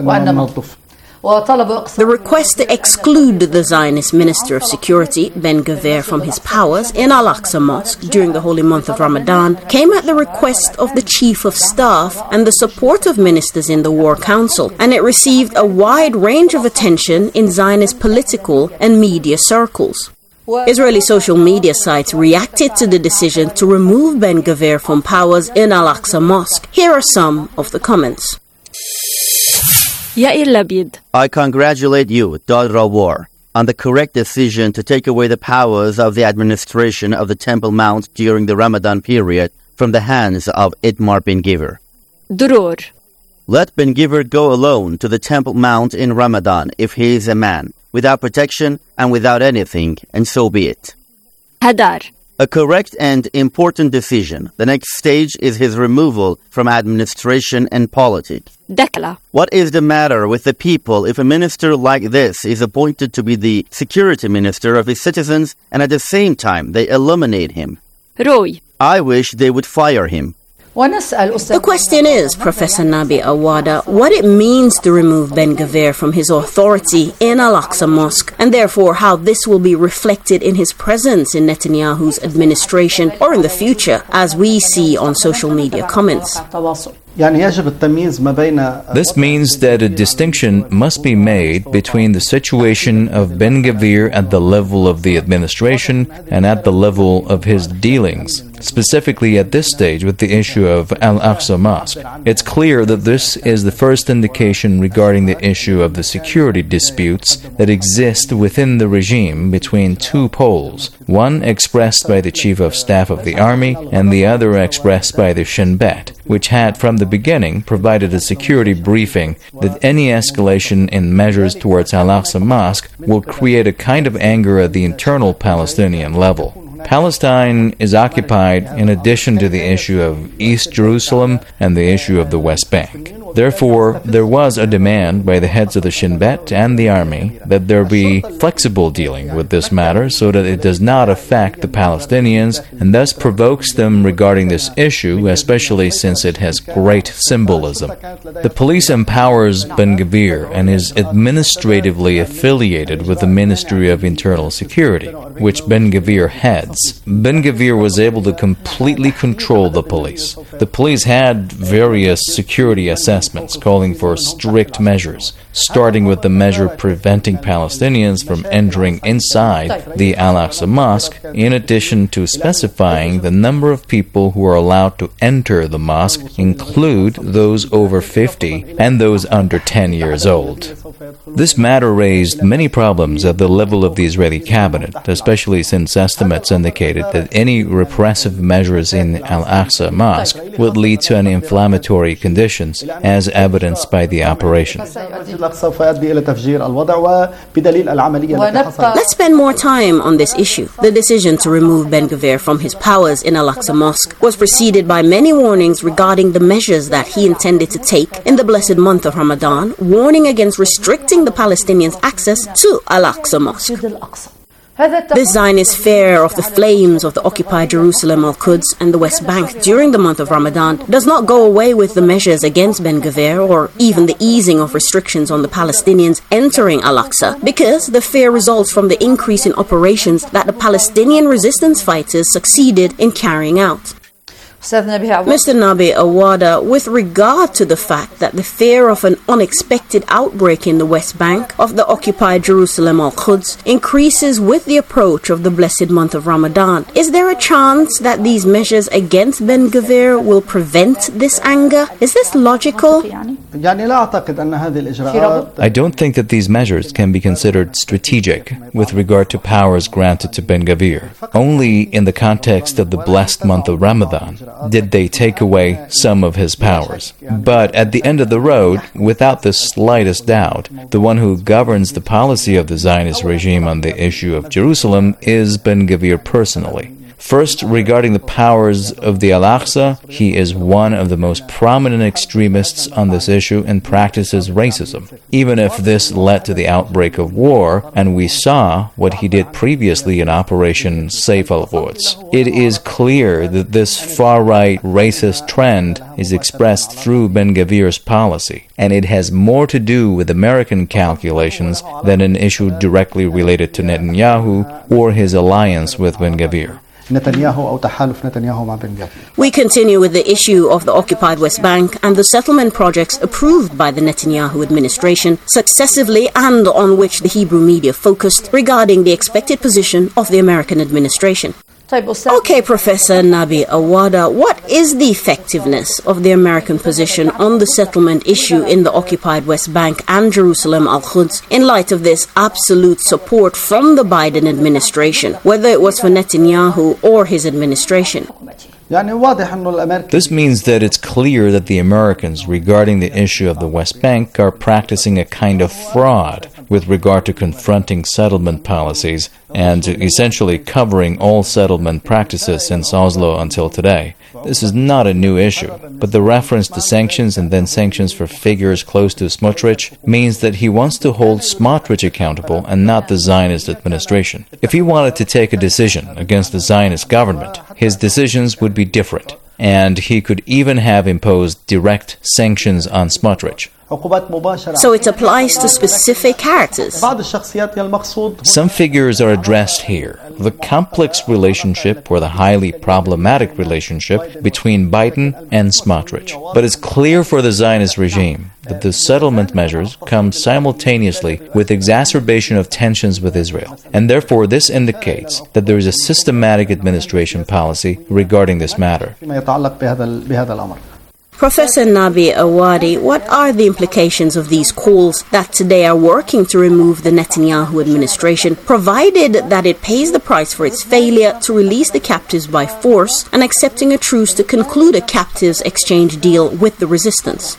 The request to exclude the Zionist Minister of Security, Ben-Gvir, from his powers in Al-Aqsa Mosque during the holy month of Ramadan came at the request of the Chief of Staff and the support of ministers in the War Council, and it received a wide range of attention in Zionist political and media circles. Israeli social media sites reacted to the decision to remove Ben-Gvir from powers in Al-Aqsa Mosque. Here are some of the comments. Yair Lapid. I congratulate you, Dod Rawar, on the correct decision to take away the powers of the administration of the Temple Mount during the Ramadan period from the hands of Itamar Ben-Gvir. Durur. Let Ben-Gvir go alone to the Temple Mount in Ramadan if he is a man, without protection and without anything, and so be it. Hadar. A correct and important decision. The next stage is his removal from administration and politics. Dakla. What is the matter with the people if a minister like this is appointed to be the security minister of his citizens and at the same time they eliminate him? Roy. I wish they would fire him. The question is, Professor Nabi Awada, what it means to remove Ben-Gvir from his authority in Al-Aqsa Mosque, and therefore how this will be reflected in his presence in Netanyahu's administration or in the future, as we see on social media comments. This means that a distinction must be made between the situation of Ben-Gvir at the level of the administration and at the level of his dealings, specifically at this stage with the issue of Al-Aqsa Mosque. It's clear that this is the first indication regarding the issue of the security disputes that exist within the regime between two poles, one expressed by the Chief of Staff of the Army and the other expressed by the Shin Bet, which had from the beginning provided a security briefing that any escalation in measures towards Al-Aqsa Mosque will create a kind of anger at the internal Palestinian level. Palestine is occupied in addition to the issue of East Jerusalem and the issue of the West Bank. Therefore, there was a demand by the heads of the Shin Bet and the army that there be flexible dealing with this matter so that it does not affect the Palestinians and thus provokes them regarding this issue, especially since it has great symbolism. The police empowers Ben-Gvir and is administratively affiliated with the Ministry of Internal Security, which Ben-Gvir heads. Ben-Gvir was able to completely control the police. The police had various security assessments calling for strict measures, starting with the measure preventing Palestinians from entering inside the Al-Aqsa Mosque, in addition to specifying the number of people who are allowed to enter the mosque include those over fifty and those under ten years old. This matter raised many problems at the level of the Israeli cabinet, especially since estimates indicated that any repressive measures in Al-Aqsa Mosque would lead to an inflammatory conditions, as evidenced by the operation. Let's spend more time on this issue. The decision to remove Ben-Gvir from his powers in Al-Aqsa Mosque was preceded by many warnings regarding the measures that he intended to take in the blessed month of Ramadan, warning against restricting the Palestinians' access to Al-Aqsa Mosque. This Zionist fear of the flames of the occupied Jerusalem, Al-Quds, and the West Bank during the month of Ramadan does not go away with the measures against Ben-Gvir or even the easing of restrictions on the Palestinians entering Al-Aqsa, because the fear results from the increase in operations that the Palestinian resistance fighters succeeded in carrying out. Mister Nabi Awada, with regard to the fact that the fear of an unexpected outbreak in the West Bank of the occupied Jerusalem Al-Quds increases with the approach of the blessed month of Ramadan, is there a chance that these measures against Ben-Gvir will prevent this anger? Is this logical? I don't think that these measures can be considered strategic with regard to powers granted to Ben-Gvir. Only in the context of the blessed month of Ramadan did they take away some of his powers. But at the end of the road, without the slightest doubt, the one who governs the policy of the Zionist regime on the issue of Jerusalem is Ben-Gvir personally. First, regarding the powers of the Al-Aqsa, he is one of the most prominent extremists on this issue and practices racism, even if this led to the outbreak of war, and we saw what he did previously in Operation Saif al-Quds. It is clear that this far-right racist trend is expressed through Ben-Gvir's policy, and it has more to do with American calculations than an issue directly related to Netanyahu or his alliance with Ben-Gvir. We continue with the issue of the occupied West Bank and the settlement projects approved by the Netanyahu administration successively and on which the Hebrew media focused regarding the expected position of the American administration. Okay, Professor Nabi Awada, what is the effectiveness of the American position on the settlement issue in the occupied West Bank and Jerusalem Al-Quds in light of this absolute support from the Biden administration, whether it was for Netanyahu or his administration? This means that it's clear that the Americans, regarding the issue of the West Bank, are practicing a kind of fraud with regard to confronting settlement policies and essentially covering all settlement practices since Oslo until today. This is not a new issue, but the reference to sanctions and then sanctions for figures close to Smotrich means that he wants to hold Smotrich accountable and not the Zionist administration. If he wanted to take a decision against the Zionist government, his decisions would be different. and he could even have imposed direct sanctions on Smotrich. So it applies to specific characters. Some figures are addressed here. The complex relationship or the highly problematic relationship between Biden and Smotrich. But it's clear for the Zionist regime that the settlement measures come simultaneously with exacerbation of tensions with Israel. And therefore this indicates that there is a systematic administration policy regarding this matter. Professor Nabi Awadi, what are the implications of these calls that today are working to remove the Netanyahu administration, provided that it pays the price for its failure to release the captives by force and accepting a truce to conclude a captives exchange deal with the resistance?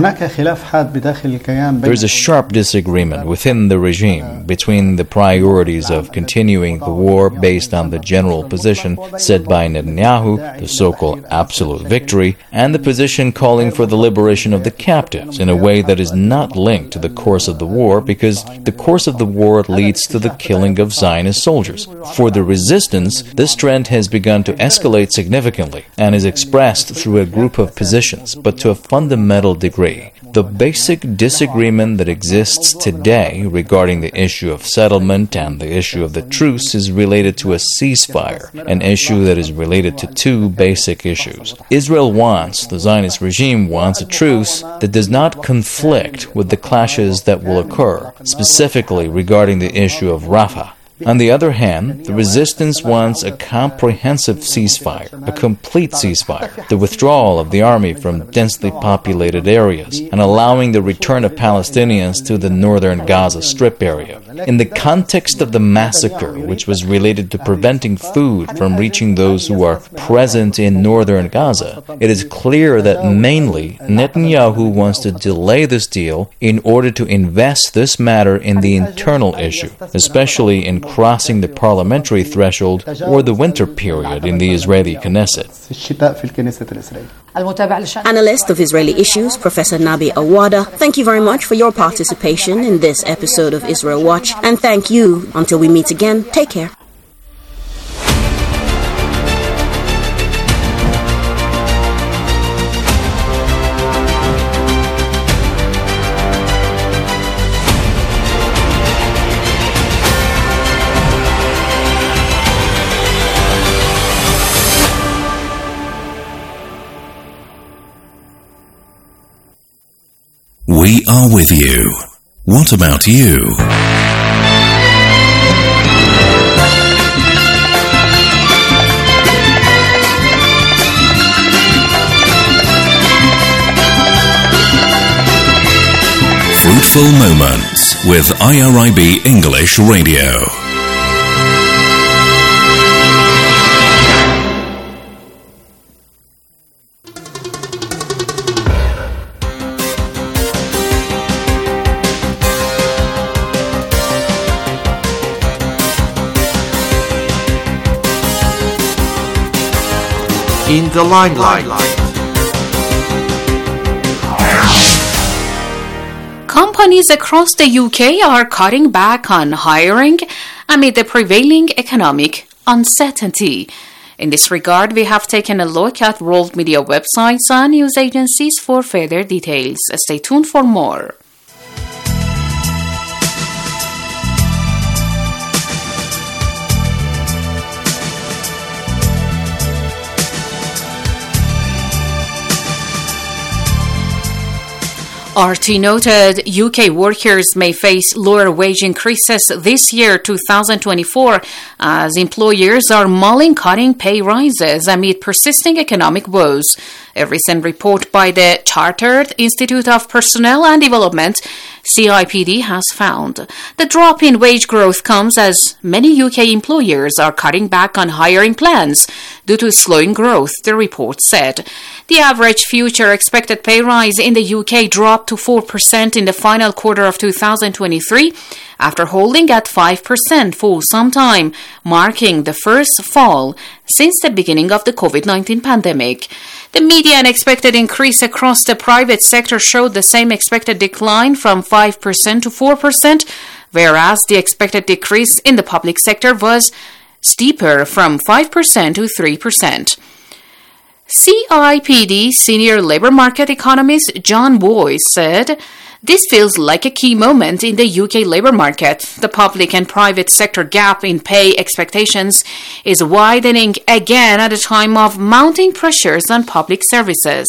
There is a sharp disagreement within the regime between the priorities of continuing the war based on the general position set by Netanyahu, the so-called absolute victory, and the position calling for the liberation of the captives in a way that is not linked to the course of the war, because the course of the war leads to the killing of Zionist soldiers. For the resistance, this trend has begun to escalate significantly and is expressed through a group of positions, but to a fundamental degree. The basic disagreement that exists today regarding the issue of settlement and the issue of the truce is related to a ceasefire, an issue that is related to two basic issues. Israel wants, the Zionist regime wants a truce that does not conflict with the clashes that will occur, specifically regarding the issue of Rafah. On the other hand, the resistance wants a comprehensive ceasefire, a complete ceasefire, the withdrawal of the army from densely populated areas, and allowing the return of Palestinians to the northern Gaza Strip area. In the context of the massacre, which was related to preventing food from reaching those who are present in northern Gaza, it is clear that mainly Netanyahu wants to delay this deal in order to invest this matter in the internal issue, especially in crossing the parliamentary threshold or the winter period in the Israeli Knesset. Analyst of Israeli issues, Professor Nabi Awada, thank you very much for your participation in this episode of Israel Watch, and thank you. Until we meet again, take care. We are with you. What about you? Fruitful Moments with I R I B English Radio. In the limelight. Companies across the U K are cutting back on hiring amid the prevailing economic uncertainty. In this regard, we have taken a look at world media websites and news agencies for further details. Stay tuned for more. R T noted U K workers may face lower wage increases this year, two thousand twenty-four, as employers are mulling cutting pay rises amid persisting economic woes. A recent report by the Chartered Institute of Personnel and Development, C I P D, has found the drop in wage growth comes as many U K employers are cutting back on hiring plans due to slowing growth, the report said. The average future expected pay rise in the U K dropped to four percent in the final quarter of two thousand twenty-three, after holding at five percent for some time, marking the first fall since the beginning of the COVID nineteen pandemic. The median expected increase across the private sector showed the same expected decline from five percent to four percent, whereas the expected decrease in the public sector was steeper from five percent to three percent. C I P D senior labor market economist John Boyce said, "This feels like a key moment in the U K labour market. The public and private sector gap in pay expectations is widening again at a time of mounting pressures on public services."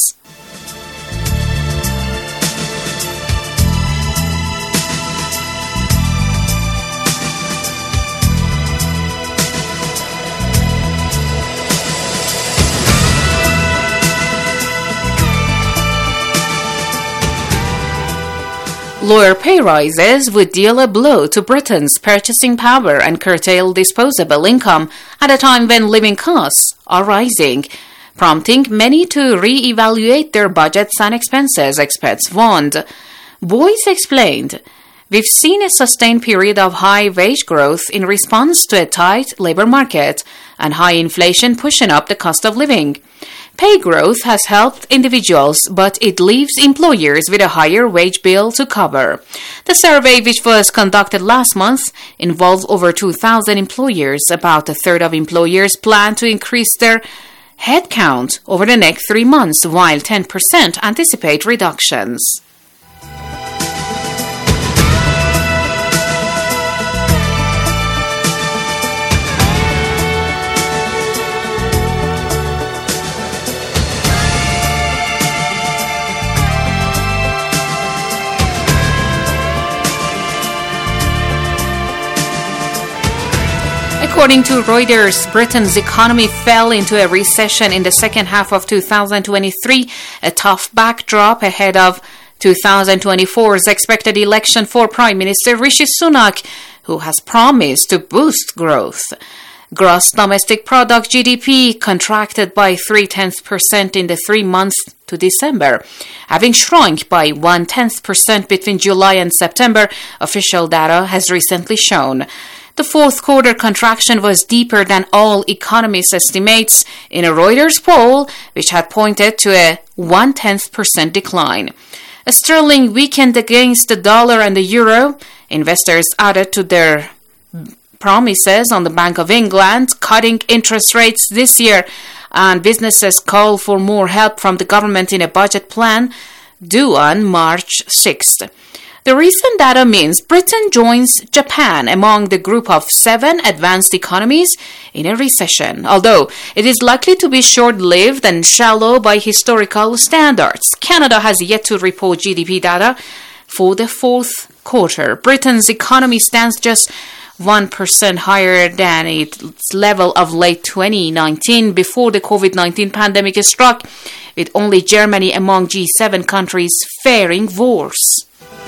Lawyer pay rises would deal a blow to Britain's purchasing power and curtail disposable income at a time when living costs are rising, prompting many to re-evaluate their budgets and expenses, experts warned. Boyce explained, "We've seen a sustained period of high wage growth in response to a tight labour market and high inflation pushing up the cost of living. Pay growth has helped individuals, but it leaves employers with a higher wage bill to cover." The survey, which was conducted last month, involved over two thousand employers. About a third of employers plan to increase their headcount over the next three months, while ten percent anticipate reductions. According to Reuters, Britain's economy fell into a recession in the second half of two thousand twenty-three, a tough backdrop ahead of two thousand twenty-four's expected election for Prime Minister Rishi Sunak, who has promised to boost growth. Gross domestic product G D P contracted by three-tenths percent in the three months to December, having shrunk by one-tenth percent between July and September, official data has recently shown. The fourth quarter contraction was deeper than all economists' estimates in a Reuters poll, which had pointed to a one-tenth percent decline. A sterling weakened against the dollar and the euro. Investors added to their promises on the Bank of England cutting interest rates this year, and businesses call for more help from the government in a budget plan due on March sixth. The recent data means Britain joins Japan among the group of seven advanced economies in a recession, although it is likely to be short-lived and shallow by historical standards. Canada has yet to report G D P data for the fourth quarter. Britain's economy stands just one percent higher than its level of late twenty nineteen before the COVID nineteen pandemic struck, with only Germany among G seven countries faring worse.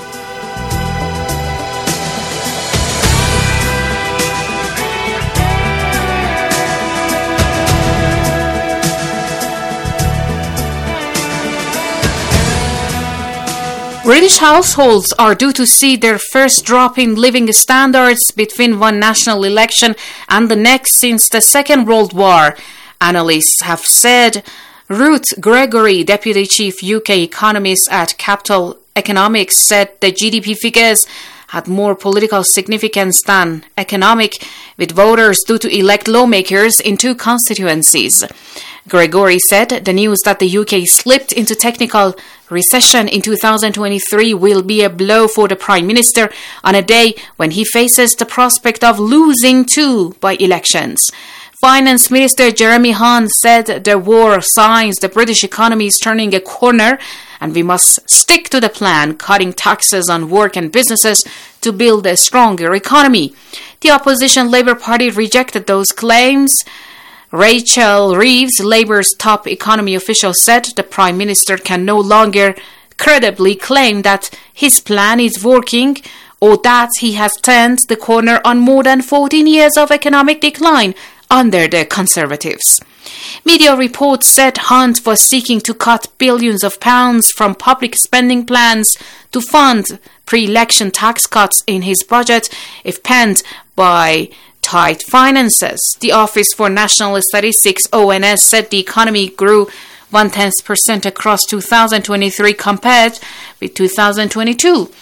British households are due to see their first drop in living standards between one national election and the next since the Second World War, analysts have said. Ruth Gregory, Deputy Chief U K Economist at Capital Economics, said the G D P figures had more political significance than economic, with voters due to elect lawmakers in two constituencies. Gregory said the news that the U K slipped into technical recession in two thousand twenty-three will be a blow for the Prime Minister on a day when he faces the prospect of losing two by-elections. Finance Minister Jeremy Hunt said there were signs the British economy is turning a corner and we must stick to the plan, cutting taxes on work and businesses to build a stronger economy. The opposition Labour Party rejected those claims. Rachel Reeves, Labour's top economy official, said the Prime Minister can no longer credibly claim that his plan is working or that he has turned the corner on more than fourteen years of economic decline under the Conservatives. Media reports said Hunt was seeking to cut billions of pounds from public spending plans to fund pre-election tax cuts in his budget if penned by tight finances. The Office for National Statistics, O N S, said the economy grew one-tenth percent across two thousand twenty-three compared with two thousand twenty-two.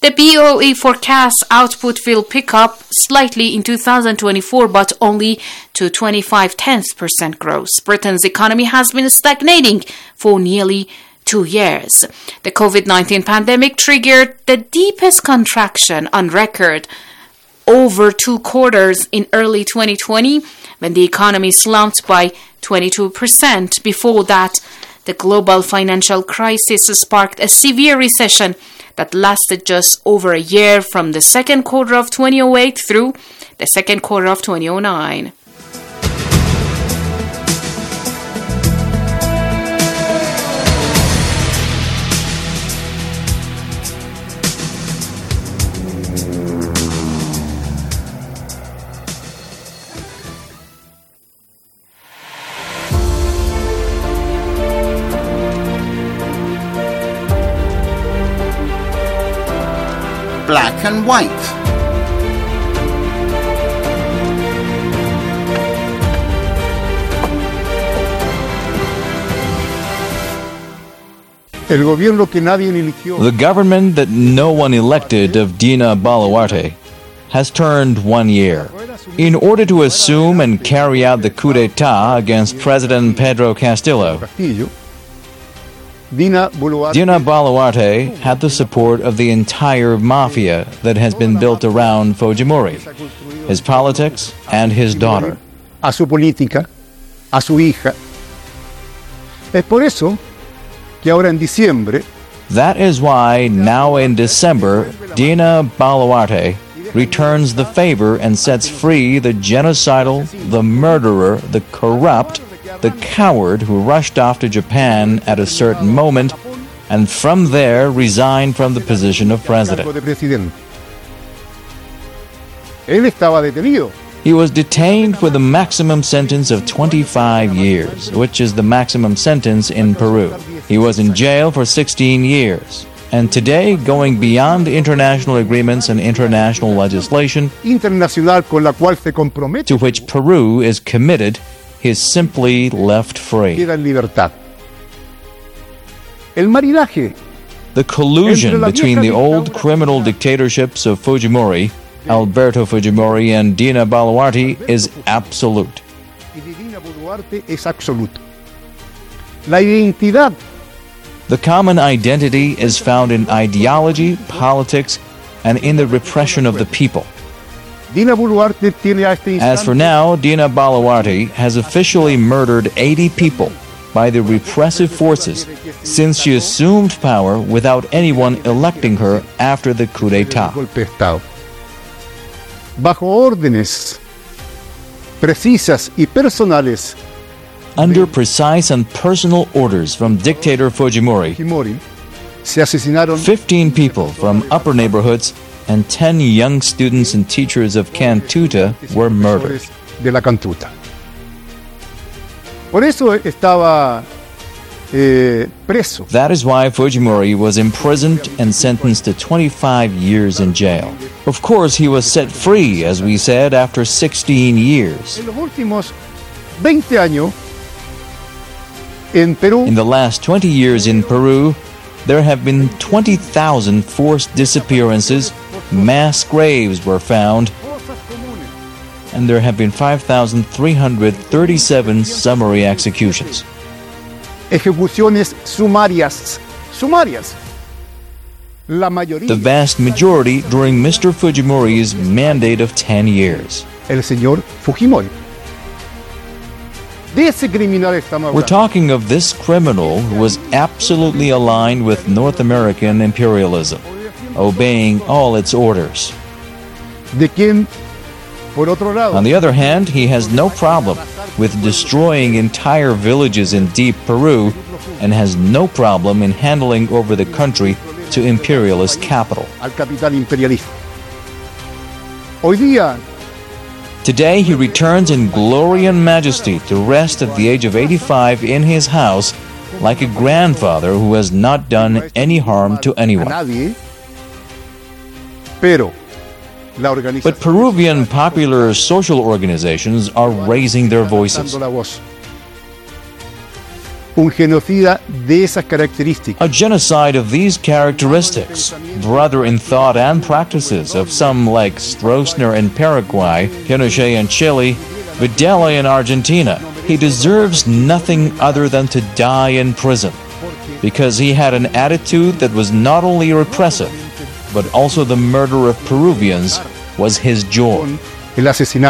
The B O E forecasts output will pick up slightly in two thousand twenty-four, but only to twenty-five tenths percent growth. Britain's economy has been stagnating for nearly two years. The COVID nineteen pandemic triggered the deepest contraction on record over two quarters in early twenty twenty, when the economy slumped by twenty-two percent. Before that, the global financial crisis sparked a severe recession that lasted just over a year, from the second quarter of two thousand eight through the second quarter of two thousand nine. Black and white. The government that no one elected of Dina Boluarte has turned one year. In order to assume and carry out the coup d'etat against President Pedro Castillo, Dina Boluarte had the support of the entire mafia that has been built around Fujimori, his politics, and his daughter. A su política, a su hija. Es por eso que ahora en diciembre. That is why now in December, Dina Boluarte returns the favor and sets free the genocidal, the murderer, the corrupt, the coward who rushed off to Japan at a certain moment and from there resigned from the position of president. He was detained for the maximum sentence of twenty-five years, which is the maximum sentence in Peru. He was in jail for sixteen years. And today, going beyond international agreements and international legislation to which Peru is committed, he is simply left free. The collusion between the old criminal dictatorships of Fujimori, Alberto Fujimori, and Dina Boluarte is absolute. The common identity is found in ideology, politics, and in the repression of the people. As for now, Dina Boluarte has officially murdered eighty people by the repressive forces since she assumed power without anyone electing her after the coup d'etat. Bajo órdenes precisas y personales, under precise and personal orders from dictator Fujimori, fifteen people from upper neighborhoods and ten young students and teachers of Cantuta were murdered. De la Cantuta. Por eso estaba eh, preso. That is why Fujimori was imprisoned and sentenced to twenty-five years in jail. Of course, he was set free, as we said, after sixteen years. En los últimos veinte años, en Perú, in the last twenty years in Peru, there have been twenty thousand forced disappearances, mass graves were found, and there have been five thousand three hundred thirty-seven summary executions. Ejecuciones sumarias, sumarias. La mayoría. The vast majority during Mister Fujimori's mandate of ten years. El señor Fujimori. De ese criminal estamos hablando. We're talking of this criminal who was absolutely aligned with North American imperialism, obeying all its orders. De quien, por otro lado, on the other hand, he has no problem with destroying entire villages in deep Peru and has no problem in handing over the country to imperialist capital. Al capital imperialista. Hoy día, today he returns in glory and majesty to rest at the age of eighty-five in his house like a grandfather who has not done any harm to anyone. But Peruvian popular social organizations are raising their voices. un genocida de esas características. A genocide of these characteristics, brother in thought and practices of some like Stroessner in Paraguay, Pinochet in Chile, Videla in Argentina. He deserves nothing other than to die in prison, because he had an attitude that was not only repressive, but also the murder of Peruvians was his joy. El asesinato